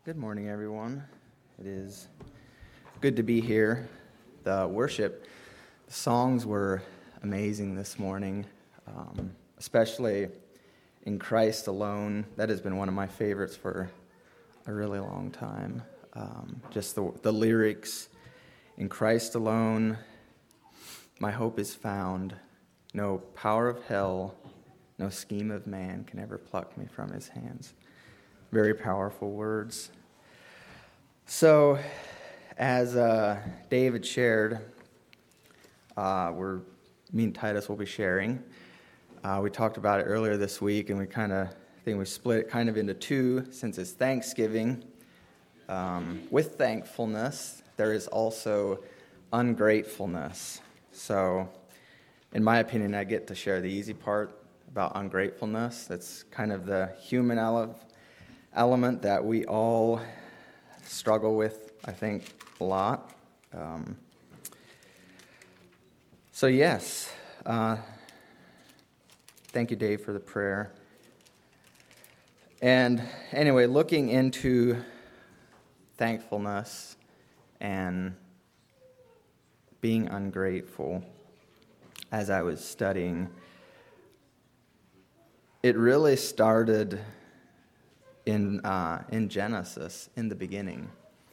Good morning, everyone. It is good to be here. The songs were amazing this morning, especially in Christ Alone. That has been one of my favorites for a really long time. Just the lyrics, in Christ alone, my hope is found. No power of hell, no scheme of man can ever pluck me from his hands. Very powerful words. So, as David shared, me and Titus will be sharing. We talked about it earlier this week, and we split it kind of into two, since it's Thanksgiving. With thankfulness, there is also ungratefulness. So, in my opinion, I get to share the easy part about ungratefulness. That's kind of the human element that we all struggle with, I think, a lot. So yes, thank you, Dave, for the prayer. And anyway, looking into thankfulness and being ungrateful, as I was studying, it really started in Genesis, in the beginning,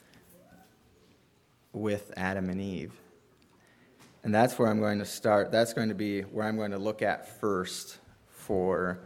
with Adam and Eve. And that's where I'm going to start. That's going to be where I'm going to look at first for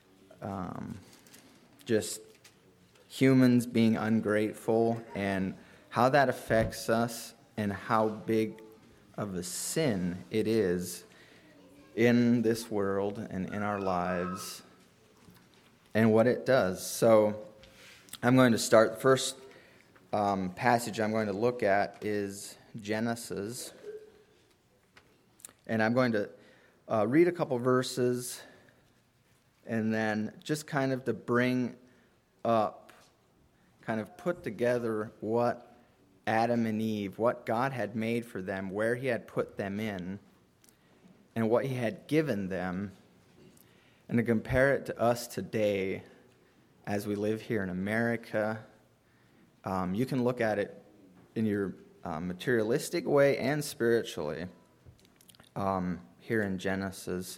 just humans being ungrateful and how that affects us and how big of a sin it is in this world and in our lives and what it does. So I'm going to start. The first passage I'm going to look at is Genesis. And I'm going to read a couple verses and then just kind of to bring up, kind of put together what Adam and Eve, what God had made for them, where he had put them in, and what he had given them, and to compare it to us today as we live here in America. You can look at it in your materialistic way and spiritually here in Genesis.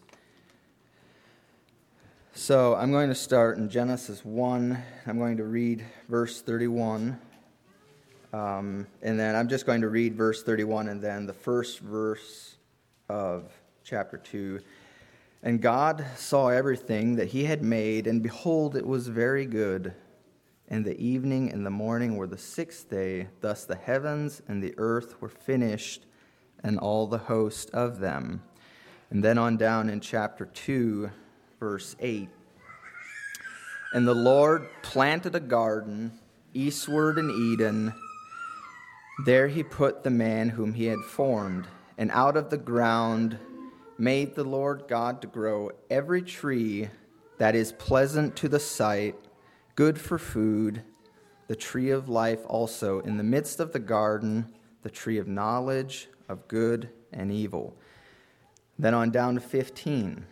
So I'm going to start in Genesis 1. I'm going to read verse 31. And then I'm just going to read verse 31 and then the first verse of chapter 2. And God saw everything that he had made, and behold, it was very good. And the evening and the morning were the sixth day. Thus the heavens and the earth were finished, and all the host of them. And then on down in chapter 2, verse 8. And the Lord planted a garden eastward in Eden. There he put the man whom he had formed, and out of the ground made the Lord God to grow every tree that is pleasant to the sight, good for food, the tree of life also in the midst of the garden, the tree of knowledge of good and evil. Then on down to 15.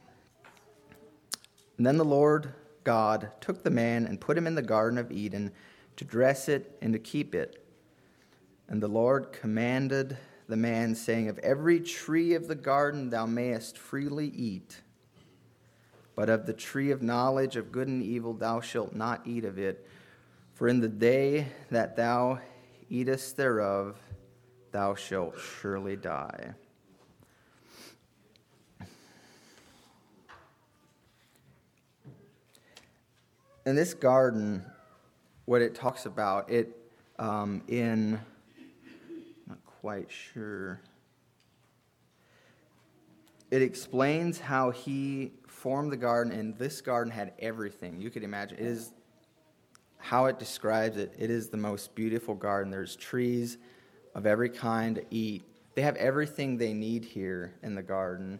And then the Lord God took the man and put him in the Garden of Eden to dress it and to keep it. And the Lord commanded the man, saying, of every tree of the garden thou mayest freely eat, but of the tree of knowledge of good and evil thou shalt not eat of it. For in the day that thou eatest thereof, thou shalt surely die. In this garden, what it talks about, I'm not quite sure. It explains how he formed the garden, and this garden had everything. You could imagine. It is how it describes it. It is the most beautiful garden. There's trees of every kind to eat. They have everything they need here in the garden.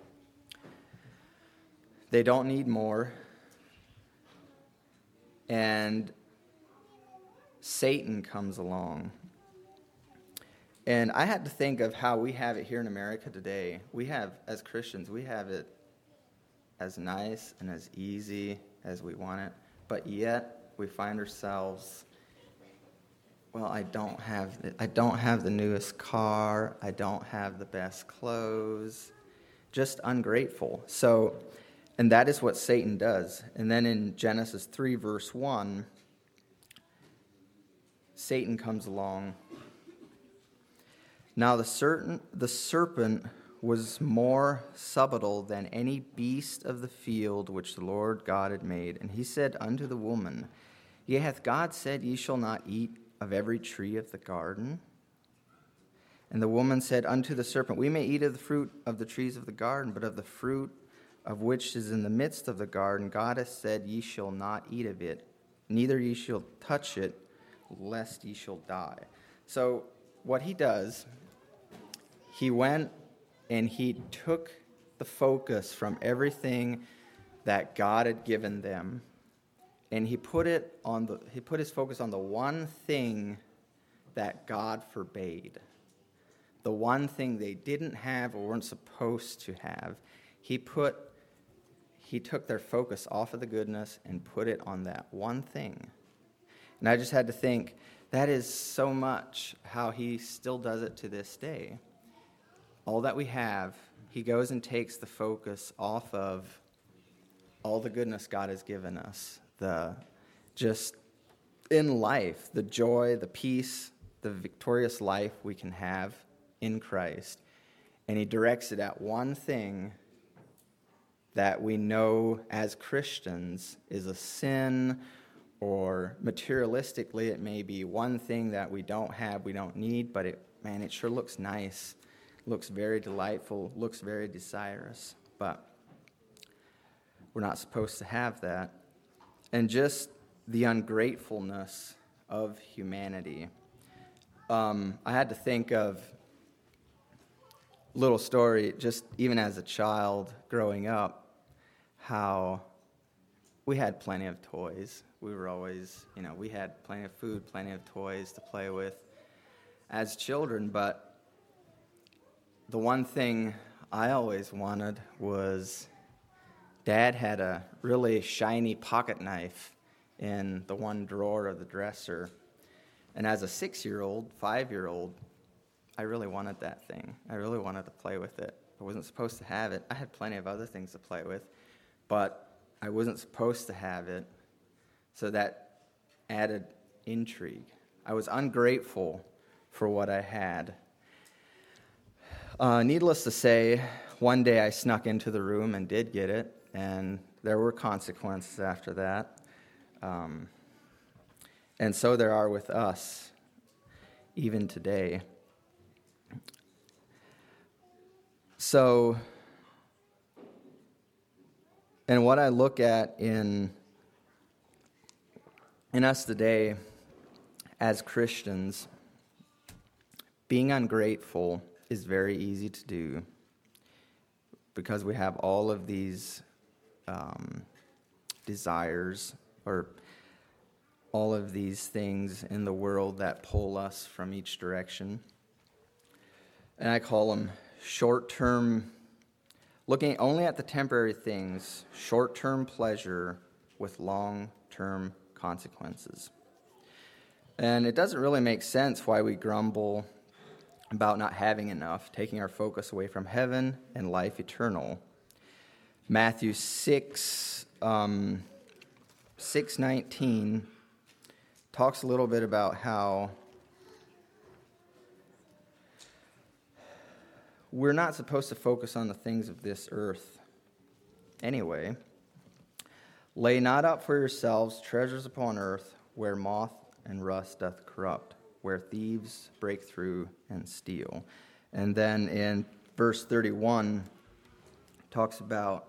They don't need more. And Satan comes along. And I had to think of how we have it here in America today. We have, as Christians, we have it as nice and as easy as we want it, but yet we find ourselves well, I don't have the newest car, I don't have the best clothes, just ungrateful. So, and that is what Satan does. And then in Genesis 3, verse 1, Satan comes along. Now the serpent was more subtle than any beast of the field which the Lord God had made. And he said unto the woman, Yea, hath God said, Ye shall not eat of every tree of the garden? And the woman said unto the serpent, We may eat of the fruit of the trees of the garden, but of the fruit of which is in the midst of the garden, God hath said, Ye shall not eat of it, neither ye shall touch it, lest ye shall die. So what he does, he went and he took the focus from everything that God had given them, and he put his focus on the one thing that God forbade, the one thing they didn't have or weren't supposed to have. He took their focus off of the goodness and put it on that one thing. And I just had to think, that is so much how he still does it to this day. All that we have, he goes and takes the focus off of all the goodness God has given us. Just in life, the joy, the peace, the victorious life we can have in Christ. And he directs it at one thing that we know as Christians is a sin, or materialistically it may be one thing that we don't have, we don't need, but it sure looks nice, looks very delightful, looks very desirous, but we're not supposed to have that. And just the ungratefulness of humanity. I had to think of a little story, just even as a child growing up, how we had plenty of toys. We were always, we had plenty of food, plenty of toys to play with as children, but the one thing I always wanted was Dad had a really shiny pocket knife in the one drawer of the dresser. And as a 6-year-old, 5-year-old, I really wanted that thing. I really wanted to play with it. I wasn't supposed to have it. I had plenty of other things to play with, but I wasn't supposed to have it. So that added intrigue. I was ungrateful for what I had. Needless to say, one day I snuck into the room and did get it, and there were consequences after that. And so there are with us, even today. So, and what I look at in us today as Christians, being ungrateful is very easy to do because we have all of these desires or all of these things in the world that pull us from each direction. And I call them short-term, looking only at the temporary things, short-term pleasure with long-term consequences. And it doesn't really make sense why we grumble about not having enough, taking our focus away from heaven and life eternal. Matthew 6:19 talks a little bit about how we're not supposed to focus on the things of this earth anyway. Lay not up for yourselves treasures upon earth, where moth and rust doth corrupt, where thieves break through and steal. And then in verse 31, talks about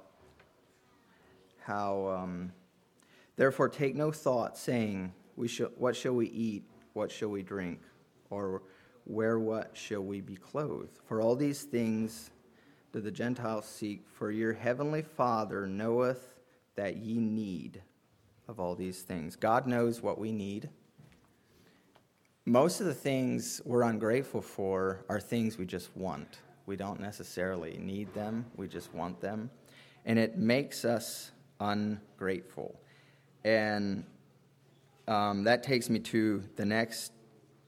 how, therefore take no thought, saying, what shall we eat, what shall we drink, or what shall we be clothed? For all these things do the Gentiles seek, for your heavenly Father knoweth that ye need of all these things. God knows what we need. Most of the things we're ungrateful for are things we just want. We don't necessarily need them, we just want them. And it makes us ungrateful. And that takes me to the next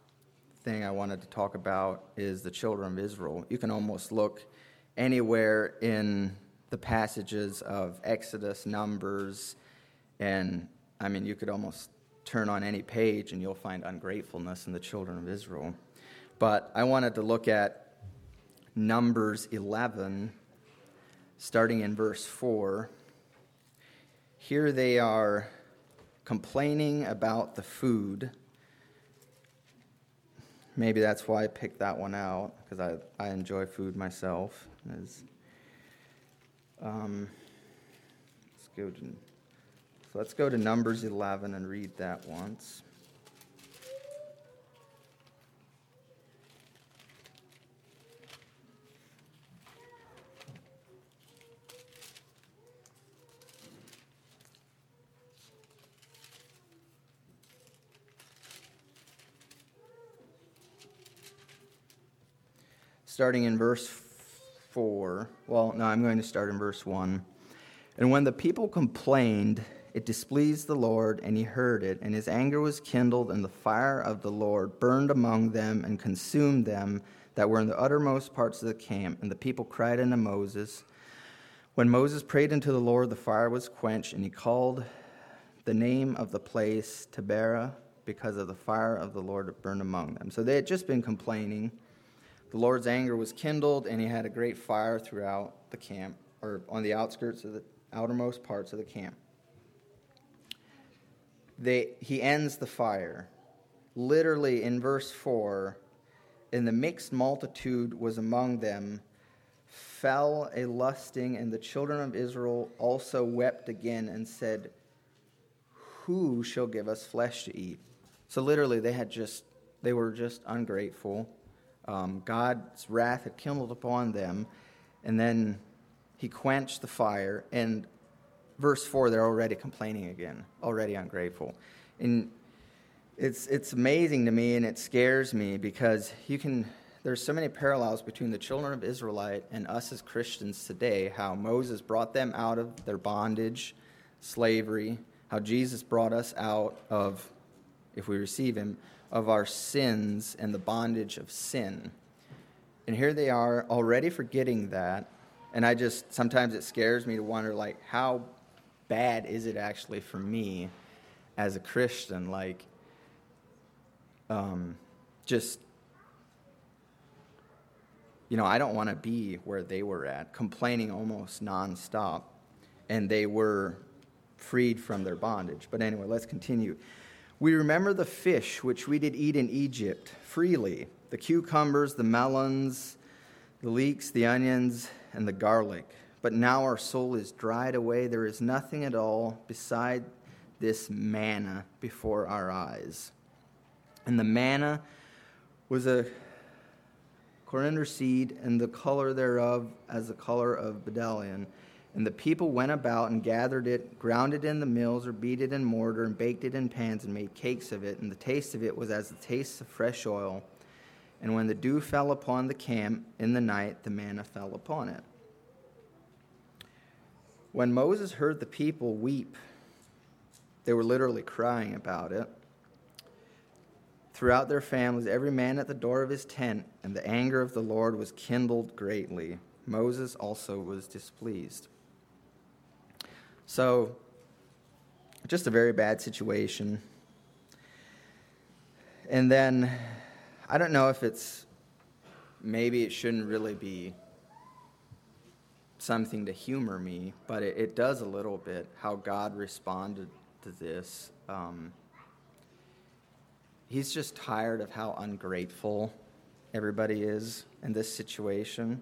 thing I wanted to talk about is the children of Israel. You can almost look anywhere in the passages of Exodus, Numbers, and you could almost turn on any page and you'll find ungratefulness in the children of Israel. But I wanted to look at Numbers 11, starting in verse 4. Here they are complaining about the food. Maybe that's why I picked that one out, because I enjoy food myself. Let's go to Numbers 11 and read that once. Starting in verse 4. Well, no, I'm going to start in verse 1. And when the people complained, it displeased the Lord, and he heard it, and his anger was kindled, and the fire of the Lord burned among them and consumed them that were in the uttermost parts of the camp. And the people cried unto Moses. When Moses prayed unto the Lord, the fire was quenched, and he called the name of the place Taberah, because of the fire of the Lord that burned among them. So they had just been complaining. The Lord's anger was kindled, and he had a great fire throughout the camp, or on the outskirts of the outermost parts of the camp. He ends the fire. Literally in verse 4, and the mixed multitude was among them, fell a lusting, and the children of Israel also wept again and said, who shall give us flesh to eat? So literally they were just ungrateful. God's wrath had kindled upon them, and then he quenched the fire. And verse 4, they're already complaining again, already ungrateful. And it's amazing to me, and it scares me, because there's so many parallels between the children of Israelite and us as Christians today, how Moses brought them out of their bondage, slavery, how Jesus brought us out of, if we receive him, of our sins and the bondage of sin. And here they are already forgetting that. And sometimes it scares me to wonder, how bad is it actually for me as a Christian? I don't want to be where they were at, complaining almost nonstop. And they were freed from their bondage. But anyway, let's continue. We remember the fish which we did eat in Egypt freely, the cucumbers, the melons, the leeks, the onions, and the garlic. But now our soul is dried away. There is nothing at all beside this manna before our eyes. And the manna was a coriander seed, and the color thereof as the color of bdellium. And the people went about and gathered it, ground it in the mills, or beat it in mortar, and baked it in pans, and made cakes of it. And the taste of it was as the taste of fresh oil. And when the dew fell upon the camp in the night, the manna fell upon it. When Moses heard the people weep, they were literally crying about it, throughout their families, every man at the door of his tent, and the anger of the Lord was kindled greatly. Moses also was displeased. So, just a very bad situation. And then, I don't know if maybe it shouldn't really be something to humor me, but it does a little bit, how God responded to this. He's just tired of how ungrateful everybody is in this situation.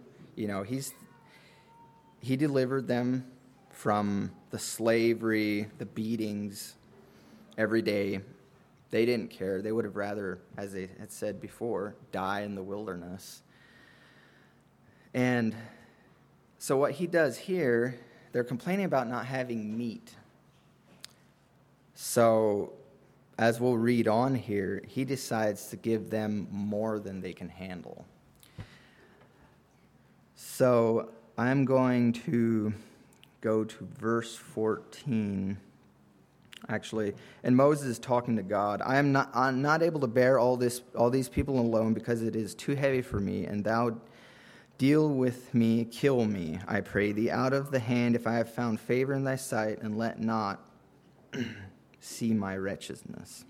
He delivered them from the slavery, the beatings every day. They didn't care. They would have rather, as they had said before, die in the wilderness. And so what he does here, they're complaining about not having meat. So, as we'll read on here, he decides to give them more than they can handle. So, I'm going to go to verse 14 actually. And Moses is talking to God. I'm not able to bear all these people alone, because it is too heavy for me, and thou deal with me, kill me, I pray thee, out of the hand, if I have found favor in thy sight, and let not see my wretchedness.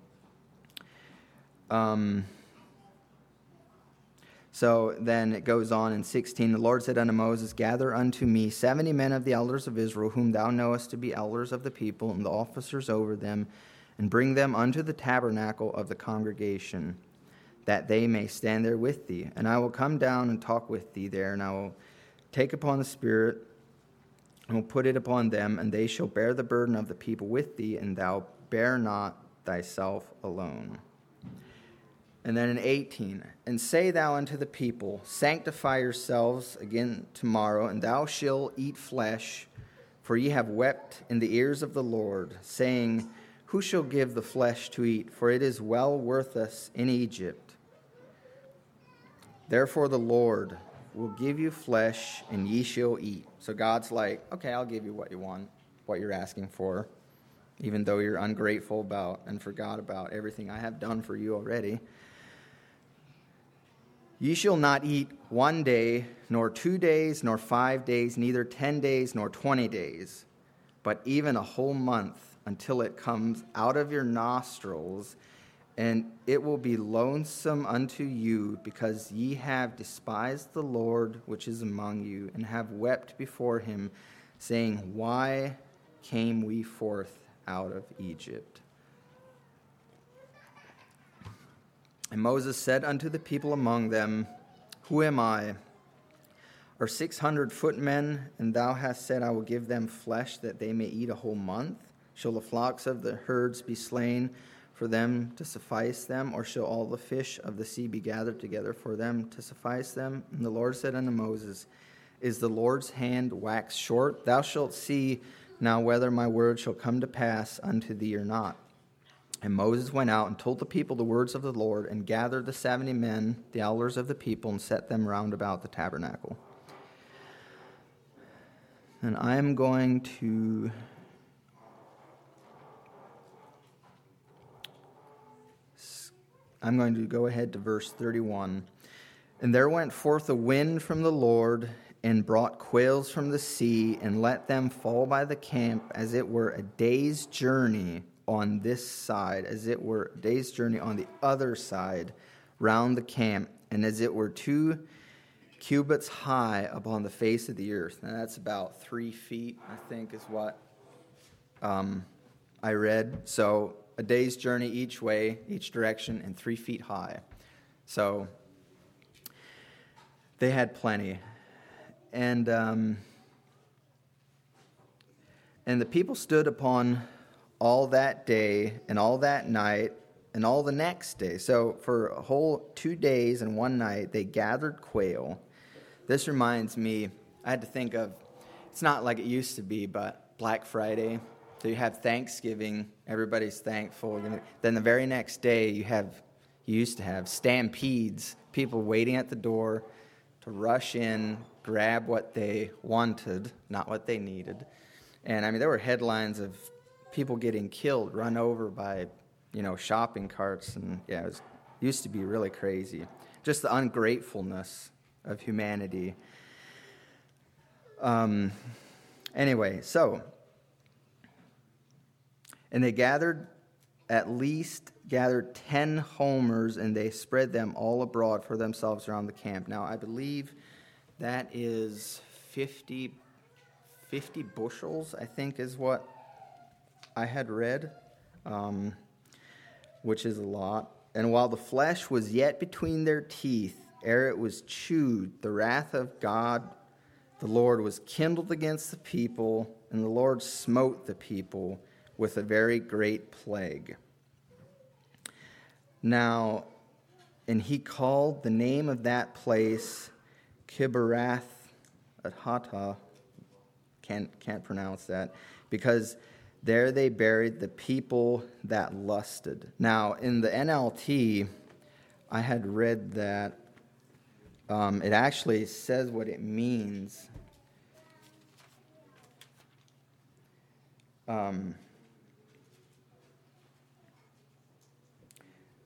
So then it goes on in 16, the Lord said unto Moses, gather unto me 70 men of the elders of Israel, whom thou knowest to be elders of the people, and the officers over them, and bring them unto the tabernacle of the congregation, that they may stand there with thee. And I will come down and talk with thee there, and I will take upon the Spirit, and will put it upon them, and they shall bear the burden of the people with thee, and thou bear not thyself alone. And then in 18, and say thou unto the people, sanctify yourselves again tomorrow, and thou shalt eat flesh, for ye have wept in the ears of the Lord, saying, who shall give the flesh to eat? For it is well worth us in Egypt. Therefore the Lord will give you flesh, and ye shall eat. So God's like, okay, I'll give you what you want, what you're asking for, even though you're ungrateful about and forgot about everything I have done for you already. Ye shall not eat 1 day, nor 2 days, nor 5 days, neither 10 days, nor 20 days, but even a whole month, until it comes out of your nostrils, and it will be loathsome unto you, because ye have despised the Lord which is among you, and have wept before him, saying, why came we forth out of Egypt? And Moses said unto the people among them, who am I? Are 600 footmen, and thou hast said, I will give them flesh that they may eat a whole month? Shall the flocks of the herds be slain for them to suffice them, or shall all the fish of the sea be gathered together for them to suffice them? And the Lord said unto Moses, is the Lord's hand waxed short? Thou shalt see now whether my word shall come to pass unto thee or not. And Moses went out and told the people the words of the Lord, and gathered the 70 men, the elders of the people, and set them round about the tabernacle. And I'm going to go ahead to verse 31. And there went forth a wind from the Lord, and brought quails from the sea, and let them fall by the camp, as it were a day's journey on this side, as it were a day's journey on the other side, round the camp, and as it were 2 cubits high upon the face of the earth. Now that's about 3 feet, I think, is what I read. So a day's journey each way, each direction, and 3 feet high. So they had plenty. And the people stood upon all that day and all that night and all the next day. So for a whole 2 days and 1 night, they gathered quail. This reminds me, I had to think of, it's not like it used to be, but Black Friday. So you have Thanksgiving, everybody's thankful. Then the very next day, you used to have stampedes, people waiting at the door to rush in, grab what they wanted, not what they needed. And I mean, there were headlines of people getting killed, run over by, shopping carts. And yeah, it used to be really crazy. Just the ungratefulness of humanity. Anyway, so, and they gathered 10 homers, and they spread them all abroad for themselves around the camp. Now, I believe that is 50 bushels, I think, is what I had read, which is a lot. And while the flesh was yet between their teeth, ere it was chewed, the wrath of God, the Lord, was kindled against the people, and the Lord smote the people with a very great plague. Now, and he called the name of that place Kibarath Hattah, can't pronounce that, because there they buried the people that lusted. Now, in the NLT, I had read that it actually says what it means.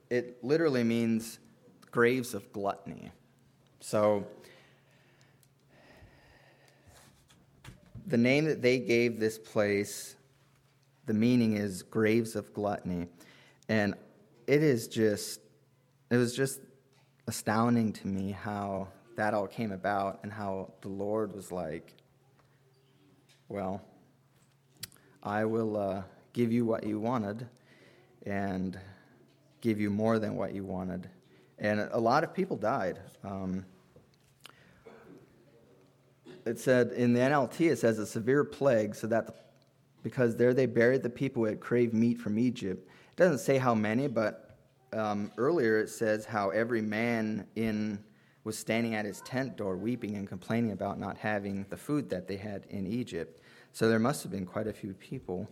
it literally means graves of gluttony. So the name that they gave this place, the meaning is graves of gluttony. And it was just astounding to me how that all came about and how the Lord was like, well, I will give you what you wanted and give you more than what you wanted. And a lot of people died. It said in the NLT, it says a severe plague, so that because there they buried the people who had craved meat from Egypt. It doesn't say how many, but earlier it says how every man was standing at his tent door weeping and complaining about not having the food that they had in Egypt. So there must have been quite a few people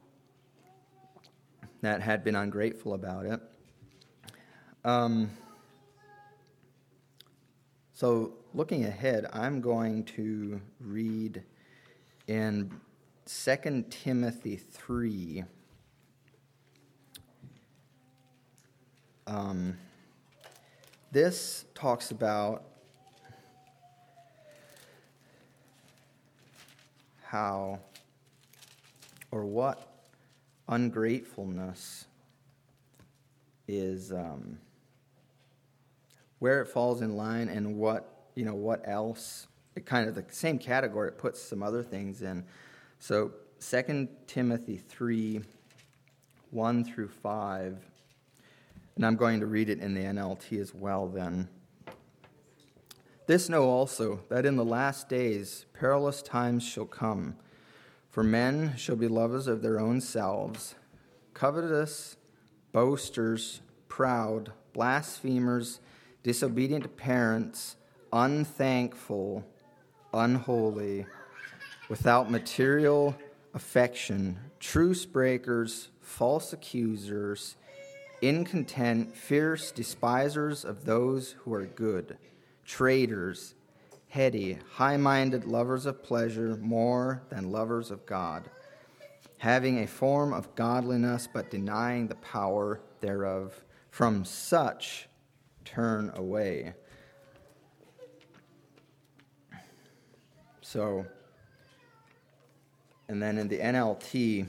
that had been ungrateful about it. So looking ahead, I'm going to read in 2 Timothy 3. This talks about how or what ungratefulness is, where it falls in line, and what else. It kind of the same category. It puts some other things in. So 2 Timothy 3, 1 through 5, and I'm going to read it in the NLT as well then. This know also, that in the last days perilous times shall come. For men shall be lovers of their own selves, covetous, boasters, proud, blasphemers, disobedient to parents, unthankful, unholy, without material affection, truce breakers, false accusers, incontent, fierce, despisers of those who are good, traitors, heady, high-minded, lovers of pleasure more than lovers of God, having a form of godliness but denying the power thereof. From such turn away. So, and then in the NLT,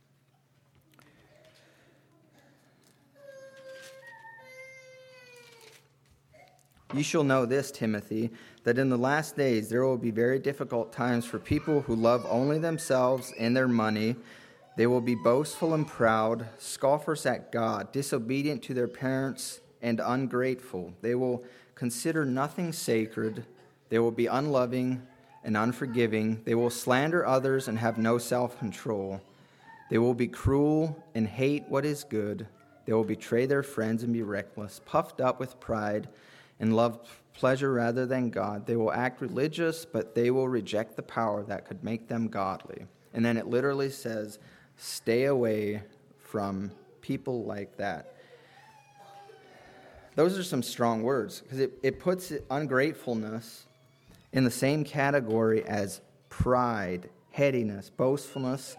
you shall know this, Timothy, that in the last days there will be very difficult times for people who love only themselves and their money. They will be boastful and proud, scoffers at God, disobedient to their parents, and ungrateful. They will consider nothing sacred. They will be unloving and unforgiving. They will slander others and have no self-control. They will be cruel and hate what is good. They will betray their friends and be reckless, puffed up with pride, and love pleasure rather than God. They will act religious, but they will reject the power that could make them godly. And then it literally says, stay away from people like that. Those are some strong words, because it puts ungratefulness in the same category as pride, headiness, boastfulness,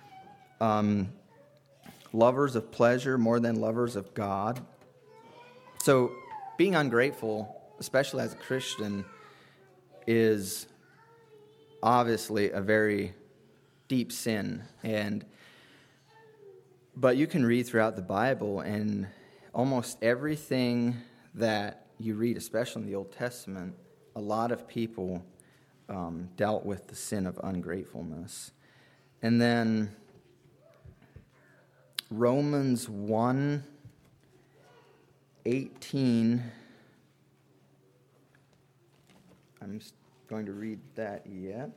lovers of pleasure more than lovers of God. So being ungrateful, especially as a Christian, is obviously a very deep sin. But you can read throughout the Bible, and almost everything that you read, especially in the Old Testament, a lot of people dealt with the sin of ungratefulness. And then Romans 1:18. I'm just going to read that yet.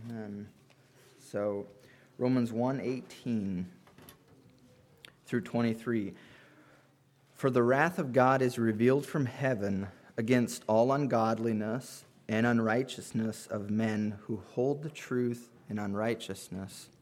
So Romans 1:18 through 23. For the wrath of God is revealed from heaven against all ungodliness and unrighteousness of men who hold the truth in unrighteousness,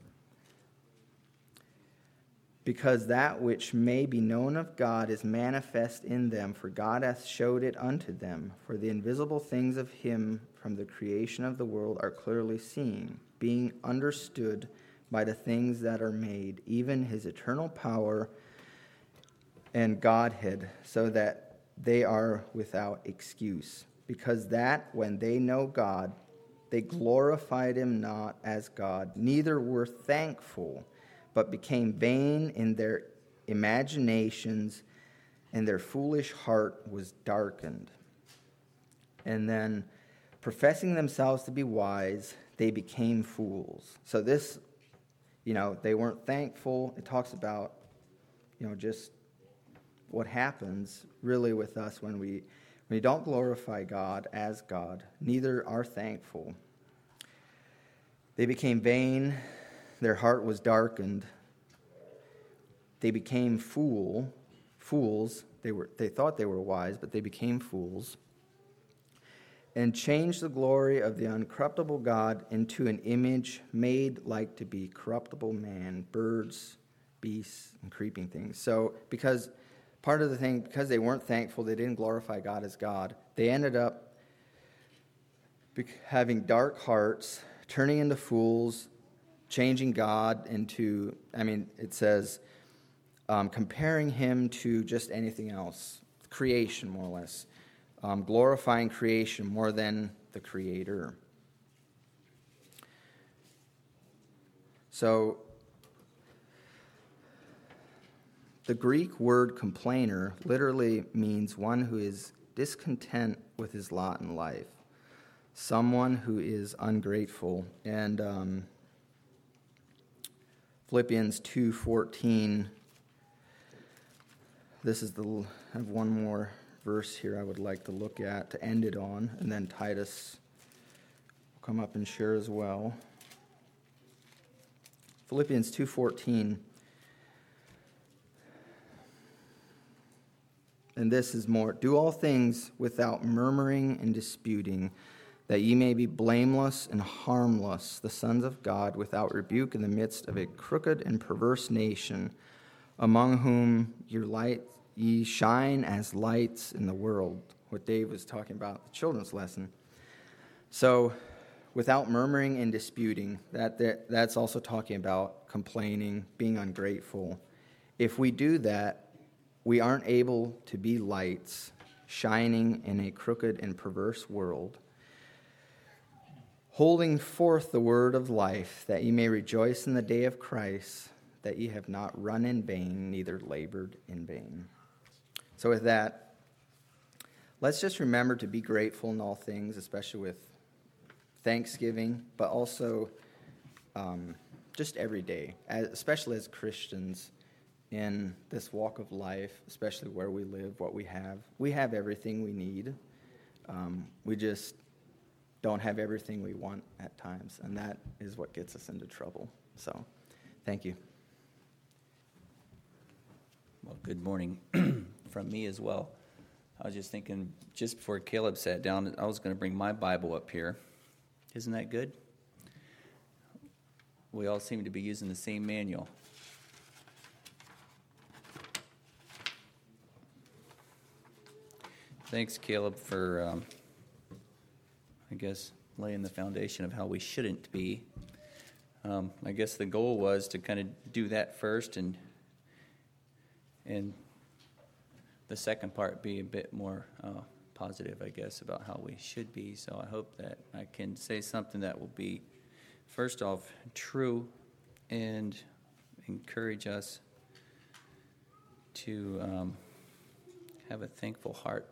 because that which may be known of God is manifest in them, for God hath showed it unto them. For the invisible things of him from the creation of the world are clearly seen, being understood by the things that are made, even his eternal power and Godhead, so that they are without excuse. Because that when they know God, they glorified him not as God, neither were thankful, but became vain in their imaginations, and their foolish heart was darkened. And then, professing themselves to be wise, they became fools. So this, they weren't thankful. It talks about, just what happens really with us when we don't glorify God as God, neither are thankful. They became vain, their heart was darkened. They became fools. They thought they were wise, but they became fools. And changed the glory of the uncorruptible God into an image made like to be corruptible man, birds, beasts, and creeping things. So because they weren't thankful, they didn't glorify God as God, they ended up having dark hearts, turning into fools, changing God into, it says, comparing him to just anything else, creation more or less, glorifying creation more than the Creator. So, the Greek word complainer literally means one who is discontent with his lot in life, someone who is ungrateful. And Philippians 2:14, I have one more verse here I would like to look at to end it on, and then Titus will come up and share as well. Philippians 2:14. And this is more, do all things without murmuring and disputing, that ye may be blameless and harmless, the sons of God, without rebuke in the midst of a crooked and perverse nation, among whom ye shine as lights in the world. What Dave was talking about, the children's lesson. So, without murmuring and disputing, that's also talking about complaining, being ungrateful. If we do that, we aren't able to be lights shining in a crooked and perverse world, holding forth the word of life, that ye may rejoice in the day of Christ, that ye have not run in vain, neither labored in vain. So with that, let's just remember to be grateful in all things, especially with Thanksgiving, but also just every day, especially as Christians in this walk of life, especially where we live, what we have. We have everything we need. We just don't have everything we want at times, and that is what gets us into trouble. So, thank you. Well, good morning from me as well. I was just thinking, just before Caleb sat down, I was going to bring my Bible up here. Isn't that good? We all seem to be using the same manual. Thanks, Caleb, for, laying the foundation of how we shouldn't be. I guess the goal was to kind of do that first, and the second part be a bit more positive, I guess, about how we should be. So I hope that I can say something that will be, first off, true and encourage us to have a thankful heart.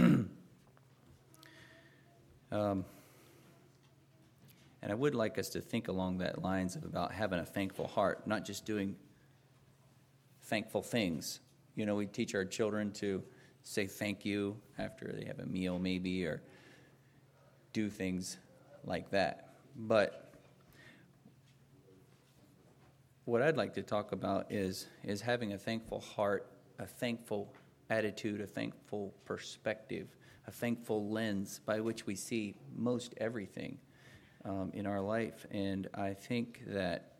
And I would like us to think along that lines of about having a thankful heart, not just doing thankful things. You know, we teach our children to say thank you after they have a meal maybe, or do things like that. But what I'd like to talk about is having a thankful heart, a thankful attitude, a thankful perspective, a thankful lens by which we see most everything in our life. And I think that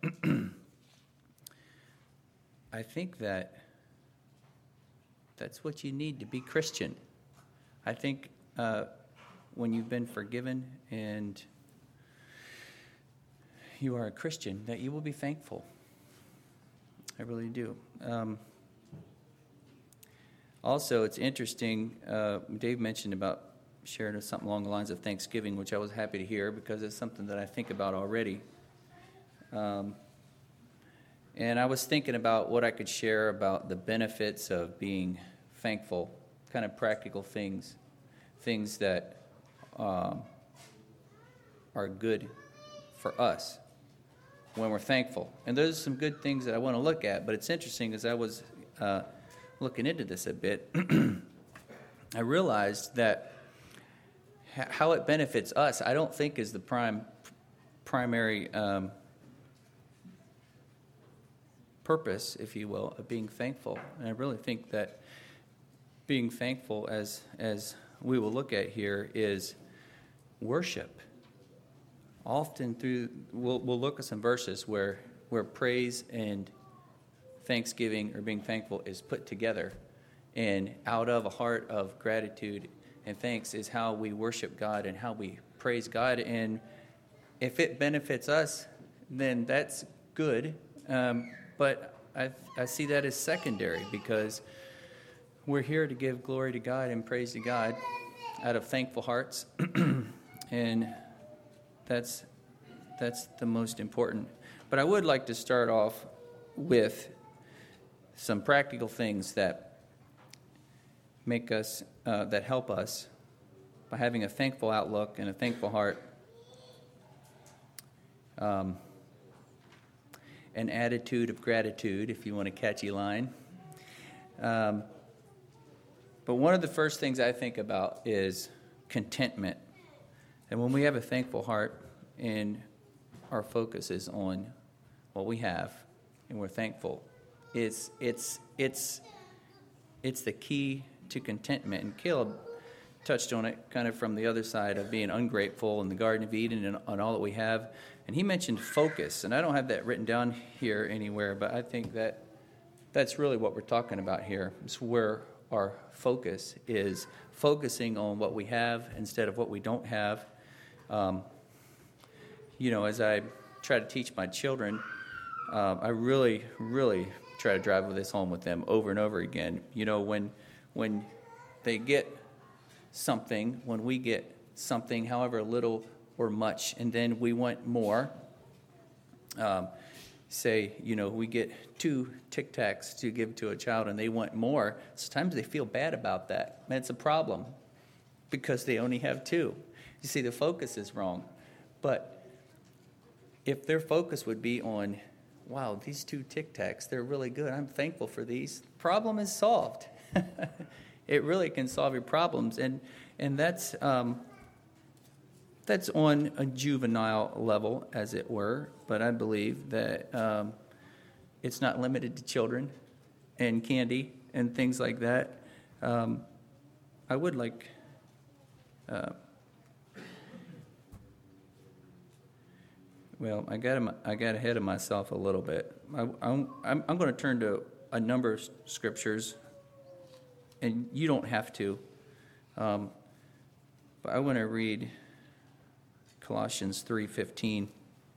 that's what you need to be Christian. I think when you've been forgiven and you are a Christian, that you will be thankful. I really do. Also, it's interesting, Dave mentioned about sharing something along the lines of Thanksgiving, which I was happy to hear because it's something that I think about already. And I was thinking about what I could share about the benefits of being thankful, kind of practical things that are good for us when we're thankful. And those are some good things that I want to look at, but it's interesting as I was looking into this a bit, I realized that how it benefits us, I don't think is the primary purpose, if you will, of being thankful. And I really think that being thankful, as we will look at here, is worship. Often we'll look at some verses where praise and thanksgiving or being thankful is put together, and out of a heart of gratitude and thanks is how we worship God and how we praise God. And if it benefits us, then that's good. But I see that as secondary because we're here to give glory to God and praise to God out of thankful hearts, and that's the most important. But I would like to start off with some practical things that make us, that help us by having a thankful outlook and a thankful heart. An attitude of gratitude, if you want a catchy line. But one of the first things I think about is contentment. And when we have a thankful heart and our focus is on what we have and we're thankful, it's the key to contentment. And Caleb touched on it kind of from the other side of being ungrateful in the Garden of Eden and on all that we have. And he mentioned focus, and I don't have that written down here anywhere, but I think that's really what we're talking about here. It's where our focus is, focusing on what we have instead of what we don't have. As I try to teach my children, I really, really try to drive this home with them over and over again. When they get something, when we get something, however little or much, and then we want more. We get 2 Tic Tacs to give to a child and they want more. Sometimes they feel bad about that. And it's a problem because they only have 2. You see, the focus is wrong. But if their focus would be on, wow, these 2 Tic Tacs, they're really good. I'm thankful for these. The problem is solved. It really can solve your problems. And that's on a juvenile level, as it were, but I believe that it's not limited to children and candy and things like that. I would like I got ahead of myself a little bit. I'm going to turn to a number of scriptures, and you don't have to, but I want to read Colossians 3:15.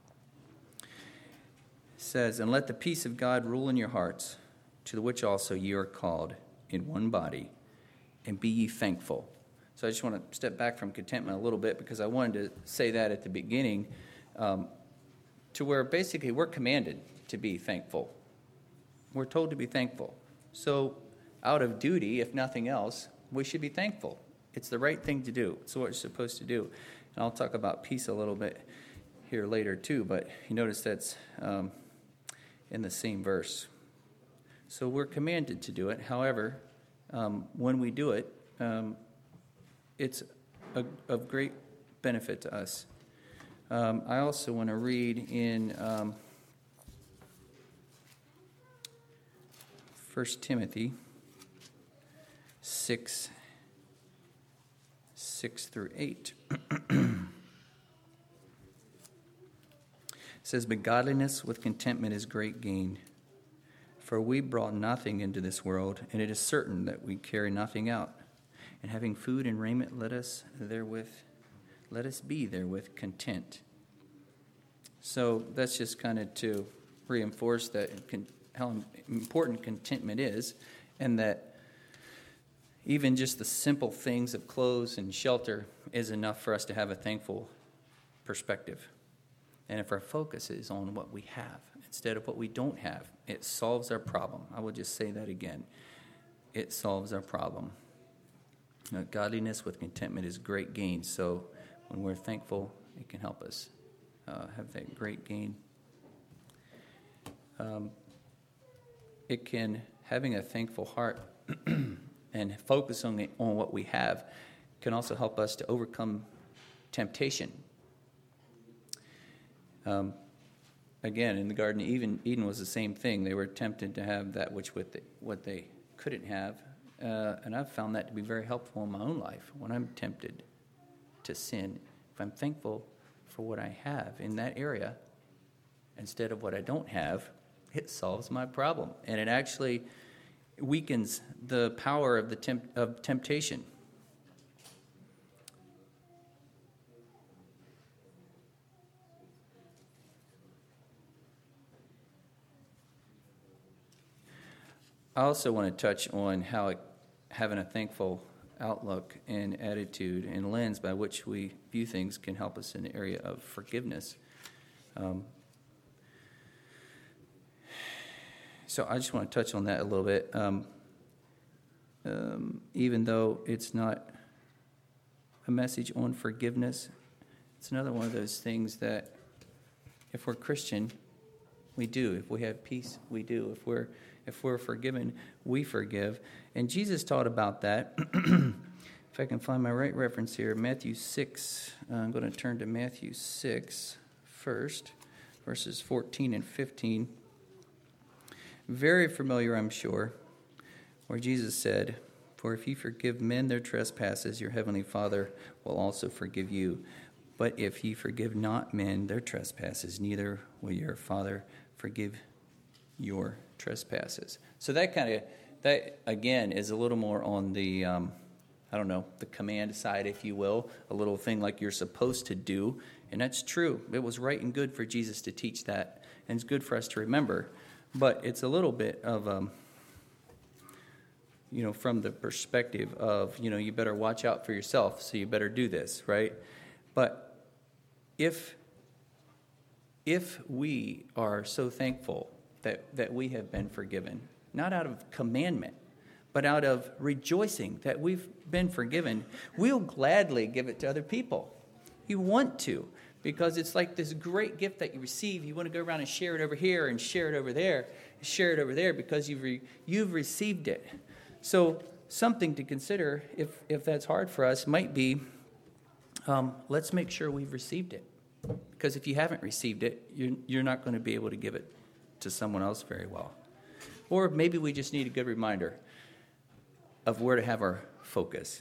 Says, "And let the peace of God rule in your hearts, to the which also ye are called in one body, and be ye thankful." So I just want to step back from contentment a little bit because I wanted to say that at the beginning, to where basically we're commanded to be thankful. We're told to be thankful. So out of duty, if nothing else, we should be thankful. It's the right thing to do. It's what we're supposed to do. And I'll talk about peace a little bit here later too, but you notice that's in the same verse. So we're commanded to do it. However, when we do it, it's of great benefit to us. I also want to read in 1 Timothy 6 through 8. It says, "But godliness with contentment is great gain. For we brought nothing into this world, and it is certain that we carry nothing out. And having food and raiment, let us be therewith content." So that's just kind of to reinforce that how important contentment is, and that even just the simple things of clothes and shelter is enough for us to have a thankful perspective. And if our focus is on what we have instead of what we don't have, it solves our problem. I will just say that again. It solves our problem. Godliness with contentment is great gain. So when we're thankful, it can help us have that great gain. Having a thankful heart and focusing on what we have can also help us to overcome temptation. Again, in the Garden of Eden was the same thing. They were tempted to have that what they couldn't have. And I've found that to be very helpful in my own life. When I'm tempted to sin, if I'm thankful for what I have in that area instead of what I don't have, it solves my problem. And it actually weakens the power of of temptation. I also want to touch on how having a thankful outlook and attitude and lens by which we view things can help us in the area of forgiveness. So I just want to touch on that a little bit. Even though it's not a message on forgiveness, it's another one of those things that if we're Christian, we do. If we have peace, we do. If we're forgiven, we forgive. And Jesus taught about that. If I can find my right reference here, Matthew 6. I'm going to turn to Matthew 6 first, verses 14 and 15. Very familiar, I'm sure, where Jesus said, "For if you forgive men their trespasses, your heavenly Father will also forgive you. But if ye forgive not men their trespasses, neither will your Father forgive your trespasses." So that again is a little more on the, the command side, if you will, a little thing like you're supposed to do. And that's true. It was right and good for Jesus to teach that, and it's good for us to remember. But it's a little bit of, from the perspective of, you better watch out for yourself, so you better do this, right? But if we are so thankful that we have been forgiven, not out of commandment, but out of rejoicing that we've been forgiven, we'll gladly give it to other people. You want to, because it's like this great gift that you receive. You want to go around and share it over here and share it over there, because you've received it. So something to consider, if that's hard for us, might be let's make sure we've received it. Because if you haven't received it, you're not going to be able to give it to someone else very well. Or maybe we just need a good reminder of where to have our focus.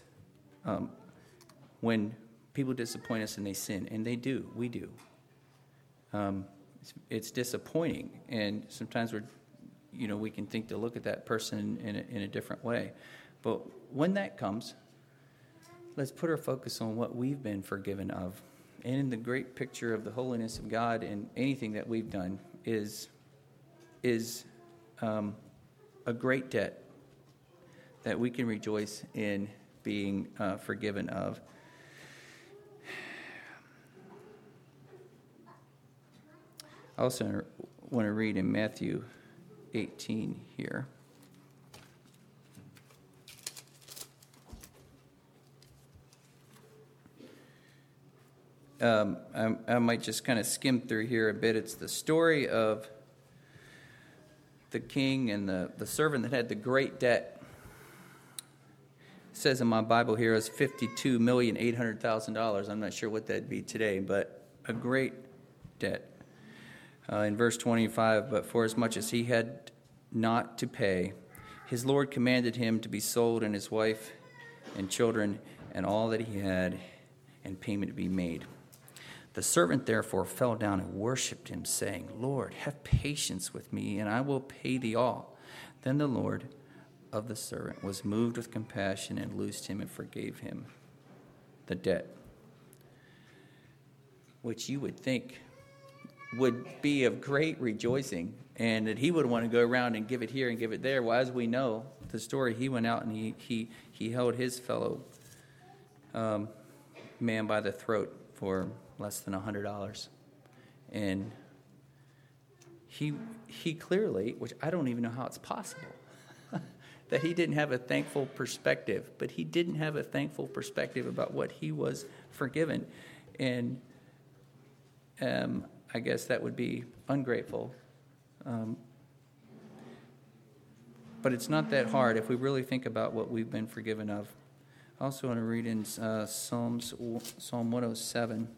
When people disappoint us and they sin, and we do. It's disappointing, and sometimes we can think to look at that person in a different way. But when that comes, let's put our focus on what we've been forgiven of. And in the great picture of the holiness of God, and anything that we've done is a great debt that we can rejoice in being forgiven of. I also want to read in Matthew 18 here. I might just kind of skim through here a bit. It's the story of the king and the servant that had the great debt. It says in my Bible here is $52,800,000. I'm not sure what that'd be today, but a great debt. In verse 25, but for as much as he had not to pay, his Lord commanded him to be sold, and his wife and children and all that he had, and payment to be made. The servant therefore fell down and worshipped him, saying, Lord, have patience with me, and I will pay thee all. Then the Lord of the servant was moved with compassion and loosed him and forgave him the debt. Which you would think would be of great rejoicing, and that he would want to go around and give it here and give it there. Well, as we know the story, he went out and he held his fellow man by the throat for less than $100, and he clearly, which I don't even know how it's possible, that he didn't have a thankful perspective, but he didn't have a thankful perspective about what he was forgiven, and I guess that would be ungrateful. But it's not that hard if we really think about what we've been forgiven of. I also want to read in Psalm 107,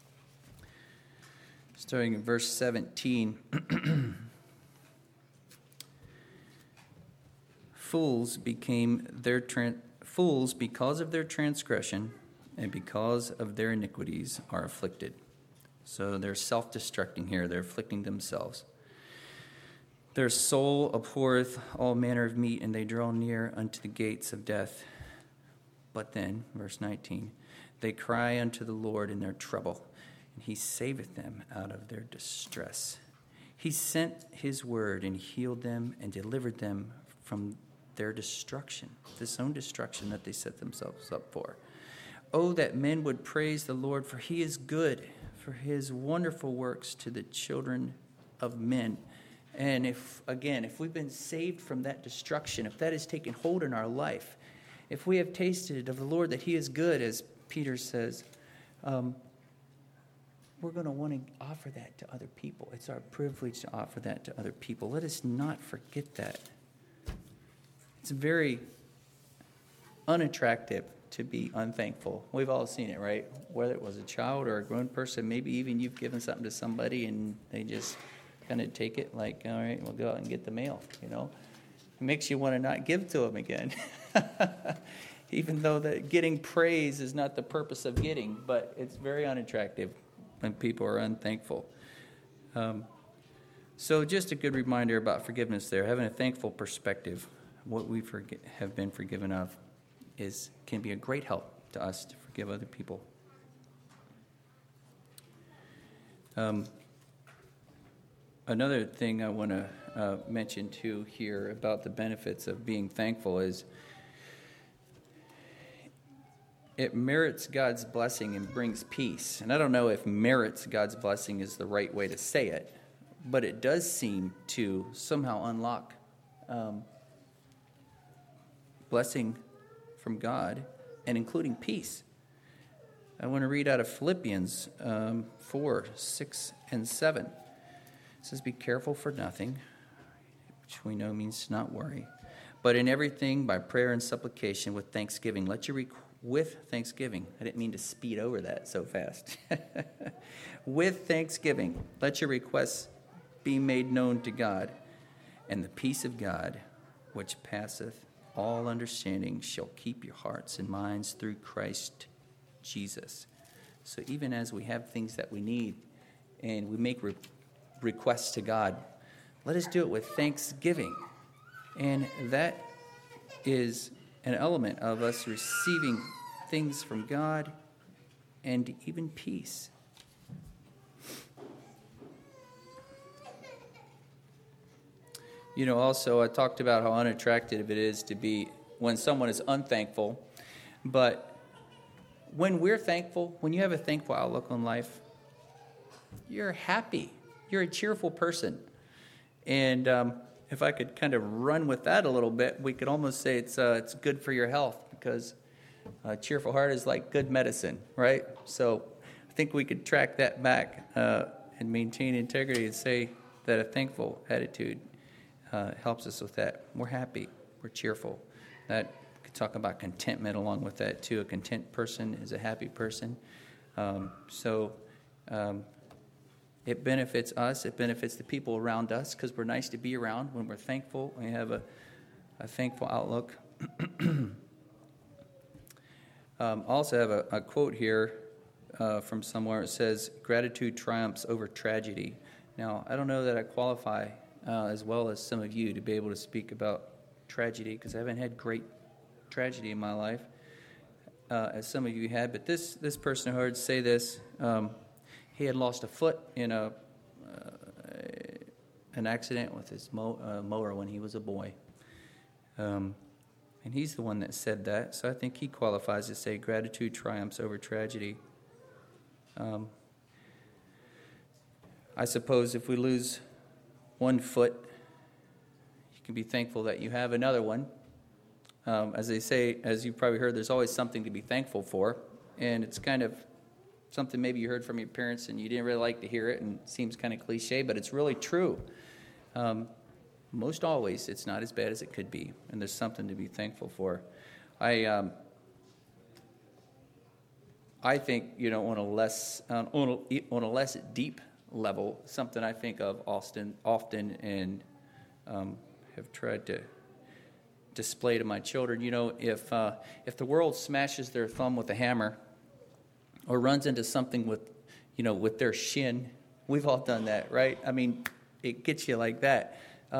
starting in verse 17. Fools because of their transgression and because of their iniquities are afflicted. So they're self-destructing here. They're afflicting themselves. Their soul abhorreth all manner of meat, and they draw near unto the gates of death. But then, verse 19, they cry unto the Lord in their trouble, and he saveth them out of their distress. He sent his word and healed them and delivered them from their destruction, this own destruction that they set themselves up for. Oh, that men would praise the Lord, for he is good, for his wonderful works to the children of men. And if we've been saved from that destruction, if that has taken hold in our life, if we have tasted of the Lord that he is good, as Peter says, we're going to want to offer that to other people. It's our privilege to offer that to other people. Let us not forget that. It's very unattractive to be unthankful. We've all seen it, right? Whether it was a child or a grown person, maybe even you've given something to somebody and they just kind of take it like, all right, we'll go out and get the mail, It makes you want to not give to them again. Even though getting praise is not the purpose of getting, but it's very unattractive when people are unthankful. So just a good reminder about forgiveness there, having a thankful perspective. What we have been forgiven of can be a great help to us to forgive other people. Another thing I want to mention too here about the benefits of being thankful is it merits God's blessing and brings peace. And I don't know if merits God's blessing is the right way to say it, but it does seem to somehow unlock blessing from God, and including peace. I want to read out of Philippians 4, 6, and 7. It says, be careful for nothing, which we know means to not worry, but in everything by prayer and supplication with thanksgiving. With thanksgiving. I didn't mean to speed over that so fast. With thanksgiving, let your requests be made known to God, and the peace of God, which passeth all understanding, shall keep your hearts and minds through Christ Jesus. So even as we have things that we need and we make requests to God, let us do it with thanksgiving. And that is an element of us receiving things from God and even peace. Also, I talked about how unattractive it is to be when someone is unthankful. But when we're thankful, when you have a thankful outlook on life, you're happy. You're a cheerful person. And if I could kind of run with that a little bit, we could almost say it's good for your health, because a cheerful heart is like good medicine, right? So I think we could track that back and maintain integrity and say that a thankful attitude helps us with that. We're happy. We're cheerful. That could talk about contentment along with that too. A content person is a happy person. It benefits us. It benefits the people around us because we're nice to be around when we're thankful. We have a thankful outlook. Also have a quote here from somewhere. It says, gratitude triumphs over tragedy. Now, I don't know that I qualify as well as some of you to be able to speak about tragedy, because I haven't had great tragedy in my life as some of you had. But this person I heard say this. He had lost a foot in a an accident with his mower when he was a boy. And he's the one that said that, so I think he qualifies to say gratitude triumphs over tragedy. I suppose if we lose one foot, you can be thankful that you have another one. As they say, as you've probably heard, there's always something to be thankful for, and it's kind of something maybe you heard from your parents and you didn't really like to hear it, and it seems kind of cliche, but it's really true. Most always, it's not as bad as it could be, and there's something to be thankful for. I think, on a less deep level, something I think of often and have tried to display to my children. If the world smashes their thumb with a hammer, or runs into something with their shin, we've all done that, right? I mean, it gets you like that.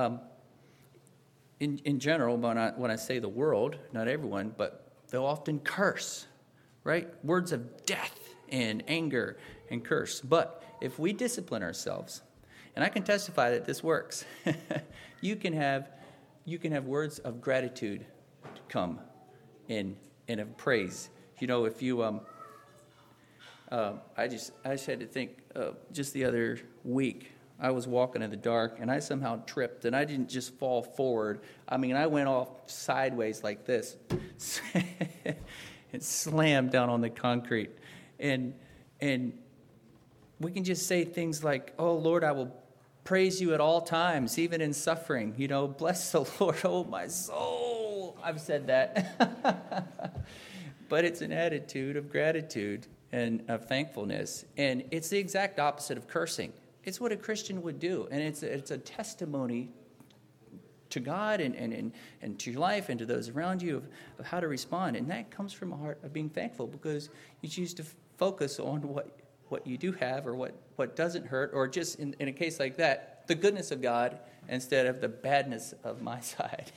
In general, when I say the world, not everyone, but they'll often curse, right? Words of death and anger and curse. But if we discipline ourselves, and I can testify that this works, you can have words of gratitude come in and of praise. If you I just had to think. Just the other week, I was walking in the dark, and I somehow tripped, and I didn't just fall forward. I mean, I went off sideways like this, and slammed down on the concrete. And we can just say things like, "Oh Lord, I will praise you at all times, even in suffering." Bless the Lord, oh my soul. I've said that, but it's an attitude of gratitude and of thankfulness, and it's the exact opposite of cursing. It's what a Christian would do, and it's a testimony to God and to your life and to those around you of how to respond, and that comes from a heart of being thankful, because you choose to focus on what you do have, or what doesn't hurt, or just in a case like that, the goodness of God instead of the badness of my side.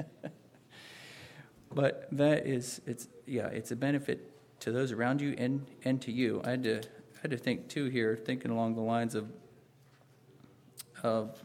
But it's a benefit to those around you and to you. I had to think too here, thinking along the lines of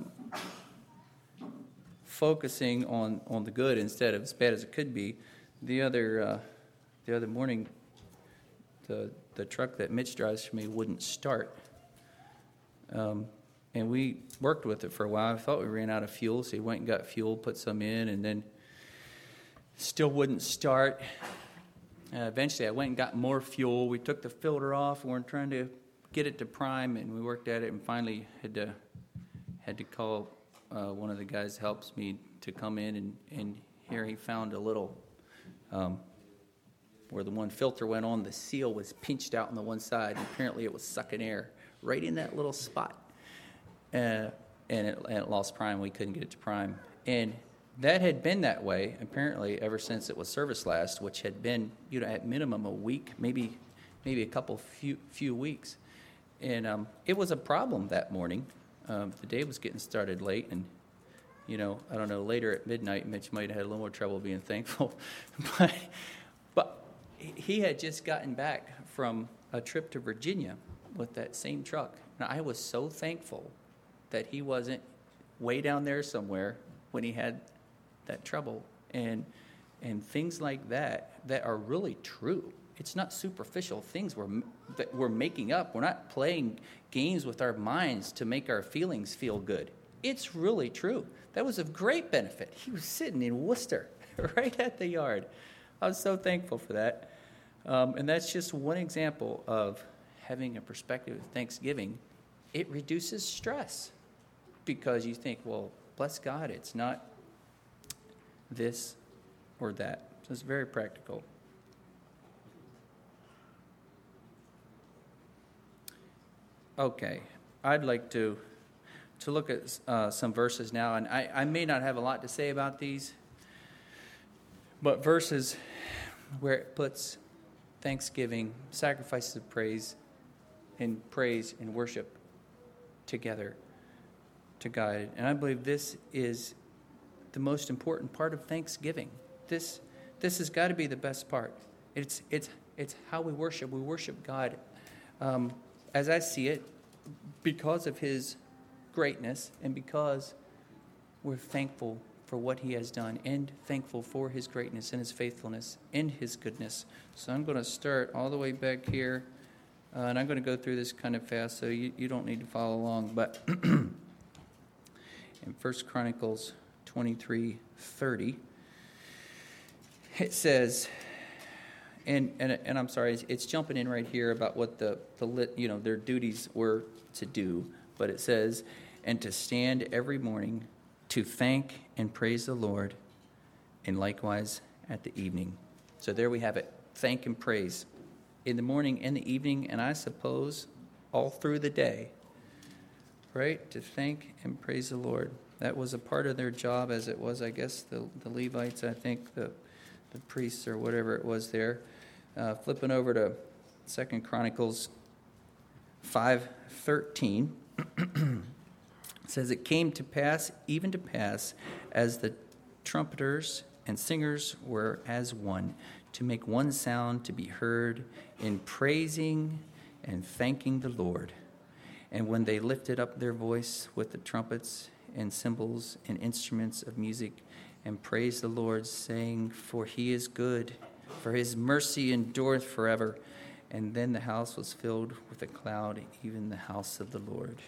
focusing on the good instead of as bad as it could be. The other morning, the truck that Mitch drives for me wouldn't start, and we worked with it for a while. I thought we ran out of fuel, so he went and got fuel, put some in, and then still wouldn't start. Eventually, I went and got more fuel. We took the filter off, and we're trying to get it to prime, and we worked at it, and finally had to call one of the guys who helps me to come in, and here he found a little where the one filter went on, the seal was pinched out on the one side, and apparently it was sucking air right in that little spot, and it lost prime. We couldn't get it to prime, and that had been that way, apparently, ever since it was serviced last, which had been, at minimum a week, maybe a couple few weeks. And it was a problem that morning. The day was getting started late, and, I don't know, later at midnight, Mitch might have had a little more trouble being thankful. But he had just gotten back from a trip to Virginia with that same truck. And I was so thankful that he wasn't way down there somewhere when he had that trouble, and things like that are really true. It's not superficial things that we're making up. We're not playing games with our minds to make our feelings feel good. It's really true. That was of great benefit. He was sitting in Worcester, right at the yard. I was so thankful for that. And that's just one example of having a perspective of Thanksgiving. It reduces stress, because you think, well, bless God, it's not this or that. So it's very practical. Okay, I'd like to look at some verses now, and I may not have a lot to say about these, but verses where it puts thanksgiving, sacrifices of praise and worship together to God. And I believe this is the most important part of Thanksgiving. This has got to be the best part. It's how we worship. We worship God, as I see it, because of His greatness and because we're thankful for what he has done and thankful for his greatness and his faithfulness and his goodness. So I'm going to start all the way back here, and I'm going to go through this kind of fast, so you don't need to follow along. But in 1 Chronicles 23:30, it says, and I'm sorry, it's jumping in right here about what their duties were to do, but it says, and to stand every morning to thank and praise the Lord, and likewise at the evening. So there we have it. Thank and praise in the morning and the evening, and I suppose all through the day, right? To thank and praise the Lord. That was a part of their job, as it was, I guess, the Levites, I think, the priests or whatever it was there. Flipping over to 2 Chronicles 5:13. It says, it came to pass, even to pass, as the trumpeters and singers were as one, to make one sound to be heard in praising and thanking the Lord. And when they lifted up their voice with the trumpets and cymbals and instruments of music, and praised the Lord, saying, for he is good, for his mercy endureth forever. And then the house was filled with a cloud, even the house of the Lord.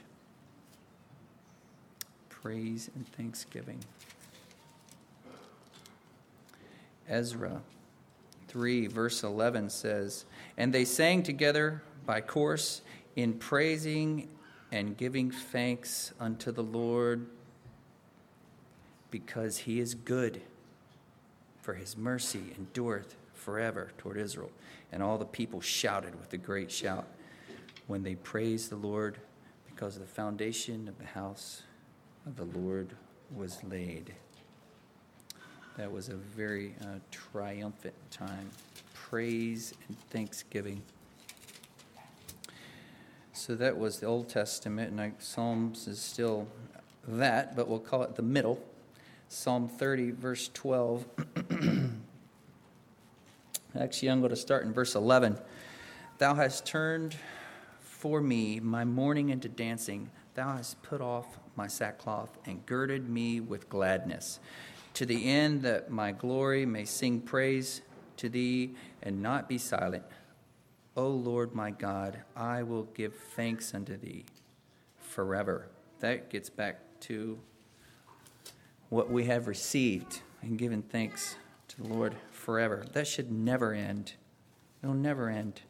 Praise and thanksgiving. Ezra 3, verse 11 says, and they sang together by course in praising and giving thanks unto the Lord, because he is good, for his mercy endureth forever toward Israel. And all the people shouted with a great shout when they praised the Lord, because the foundation of the house of the Lord was laid. That was a very triumphant time. Praise and thanksgiving. So that was the Old Testament, and Psalms is still that, but we'll call it the middle. Psalm 30, verse 12. Actually, I'm going to start in verse 11. Thou hast turned for me my mourning into dancing. Thou hast put off my sackcloth and girded me with gladness, to the end that my glory may sing praise to thee and not be silent. O Lord my God, I will give thanks unto thee forever. That gets back to what we have received and given thanks to the Lord forever. That should never end. It'll never end.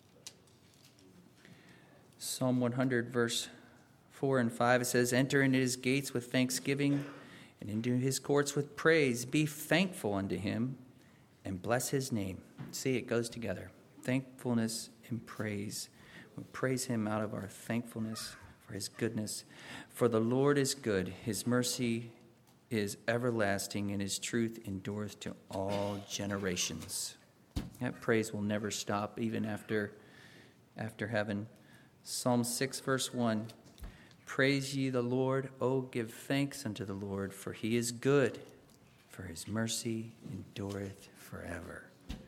Psalm 100, verse 4 and 5, it says, enter into his gates with thanksgiving and into his courts with praise. Be thankful unto him and bless his name. See, it goes together. Thankfulness and praise. We praise him out of our thankfulness for his goodness. For the Lord is good. His mercy is everlasting, and his truth endureth to all generations. That praise will never stop, even after heaven. Psalm 6, verse 1. Praise ye the Lord, O give thanks unto the Lord, for he is good, for his mercy endureth forever.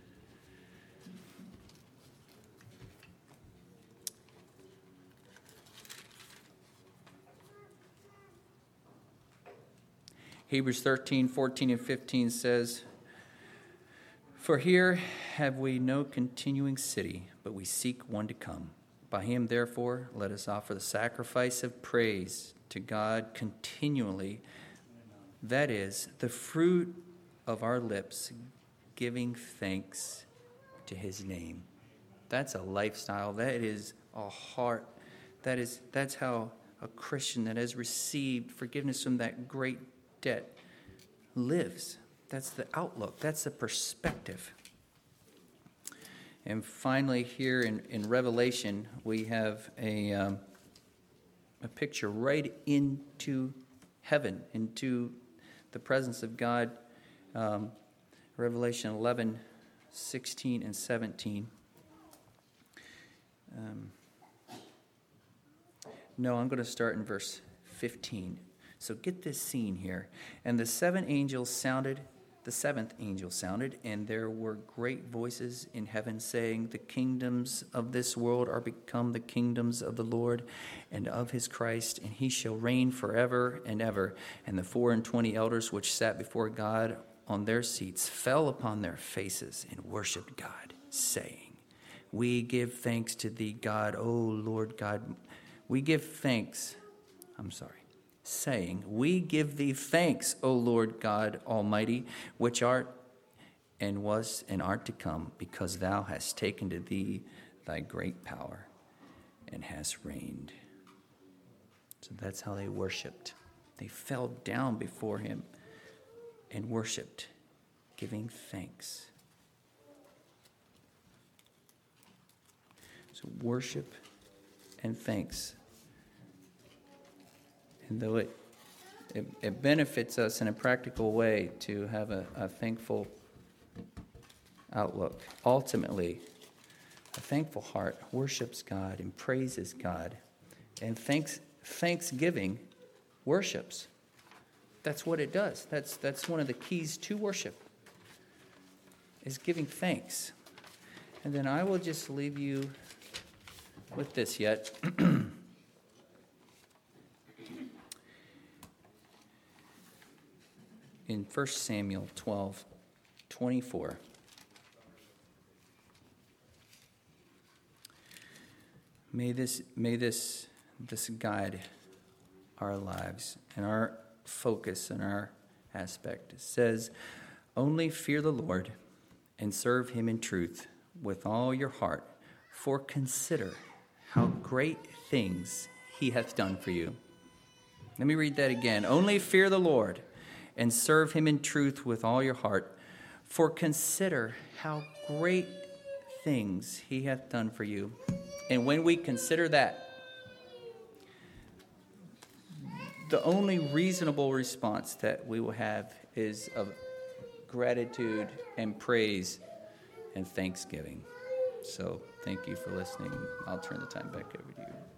Hebrews 13, 14, and 15 says, for here have we no continuing city, but we seek one to come. By him, therefore, let us offer the sacrifice of praise to God continually. That is, the fruit of our lips, giving thanks to his name. That's a lifestyle. That is a heart. That's how a Christian that has received forgiveness from that great debt lives. That's the outlook. That's the perspective. And finally, here in Revelation, we have a picture right into heaven, into the presence of God. Revelation 11, 16, and 17. No, I'm going to start in verse 15. So get this scene here. And the seven angels sounded The seventh angel sounded, and there were great voices in heaven saying, "The kingdoms of this world are become the kingdoms of the Lord and of his Christ, and he shall reign forever and ever." And the 24 elders which sat before God on their seats fell upon their faces and worshipped God, saying, "We give thanks to thee, God, O Lord God. We give thanks." Saying, "We give thee thanks, O Lord God Almighty, which art and was and art to come, because thou hast taken to thee thy great power and hast reigned." So that's how they worshiped. They fell down before him and worshiped, giving thanks. So worship and thanks. And though it benefits us in a practical way to have a thankful outlook, ultimately, a thankful heart worships God and praises God. And thanksgiving worships. That's what it does. That's one of the keys to worship, is giving thanks. And then I will just leave you with this yet. In 1 Samuel 12:24. May this guide our lives and our focus and our aspect. It says, "Only fear the Lord and serve him in truth with all your heart, for consider how great things he hath done for you." Let me read that again. "Only fear the Lord and serve him in truth with all your heart, for consider how great things he hath done for you." And when we consider that, the only reasonable response that we will have is of gratitude and praise and thanksgiving. So thank you for listening. I'll turn the time back over to you.